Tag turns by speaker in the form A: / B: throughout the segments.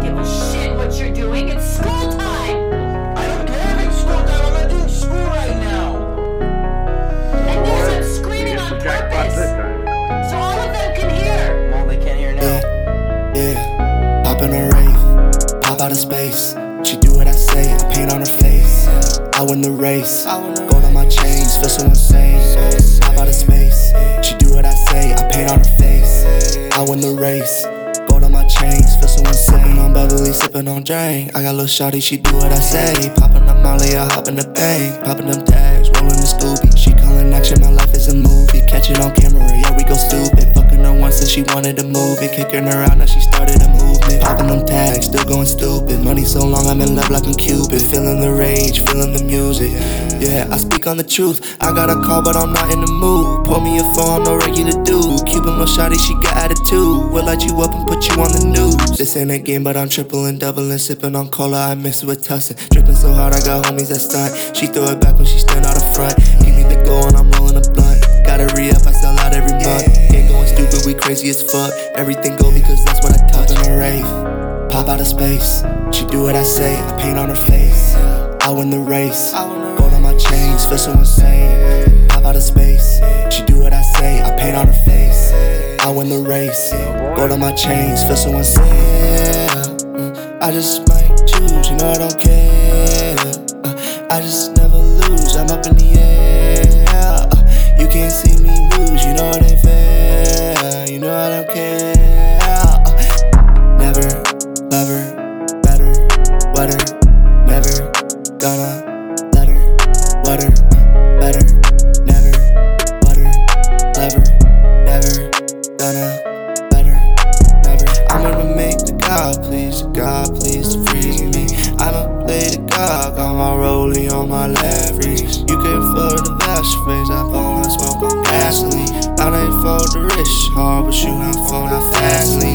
A: give a shit what you're doing. It's school time.
B: I don't care if it's school time. I'm not doing school right now.
A: And there's I'm screaming on purpose, so all of them can hear.
B: Well, they can't hear now.
C: Yeah, pop in a rave, pop out of space. She do what I say, I paint on her face. I win the race, gold on my chains, feel so insane. Pop out of space, she do what I say, I paint on her face. I win the race, gold on my chains, feel so insane. Sippin' on Beverly, sippin' on Drain. I got little shawty, she do what I say. Poppin' up Molly, I hop in the bank. Poppin' them tags, rollin' the Scooby. She callin' action, my life is a movie. Catch it on camera, yeah, we go stupid. Fucking her once and she wanted to move it. Kicking her out, now she started a movement. Popping them tags, still going stupid. Money so long, I'm in love like I'm Cupid. Feeling the rage, feeling the music. Yeah, I speak on the truth. I got a call, but I'm not in the mood. Pour me a phone, I'm no regular dude. Cuban little shawty, she got attitude. We'll light you up and put you on the news. This ain't a game, but I'm tripling, doubling. Sipping on cola, I mix it with tussin'. Dripping so hard, I got homies that stunt. She throw it back when she stand out the front. Give me the goal and I'm rolling a blunt. Gotta re-up, I sell out every month. Ain't going stupid, we crazy as fuck. Everything go because that's what I touch. In a rave, pop out of space. She do what I say, I paint on her face. I win the race, gold on my chains, feel so insane. Pop out of space, she do what I say, I paint on her face. I win the race, gold on my chains, feel so insane. I just might choose, you know I don't care. I just never lose, I'm up in the air. You can't see me lose, you know it ain't fair. You know I don't care. Never, love her, better, wetter. Never gonna let her, wetter, better. Never, wetter, clever. Never gonna let her, never. I'm gonna make the God please to free me. I'ma play the God, got my rollie on my leverage. You can feel the best face, I fall and smoke on gasoline. I ain't for the rich, hard but shoot not for not fastly.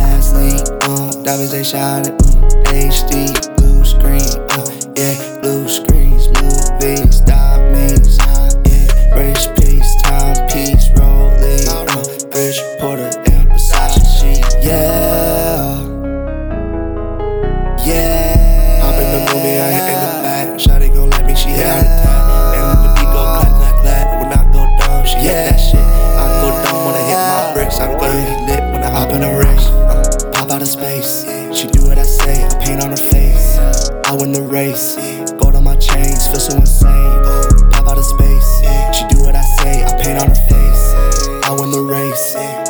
C: Diamonds they shining, HD, blue screen, yeah, blue screens, movies, diamonds, yeah, rich peace, timepiece, rolling, Rich Porter and Versace sheet, yeah. Hop in the movie, I hit in the back. Shawty gon' let me, she hit out the time. And when the beat go clap, clap, clap, when I go dumb, she hit that shit. I go dumb when I hit my bricks, I'm gonna lit when I hop in a race. Pop out of space, she do what I say, I paint on her face. I win the race, gold on my chains, feel so insane. Pop out of space, she do what I say, I paint on her face. I win the race.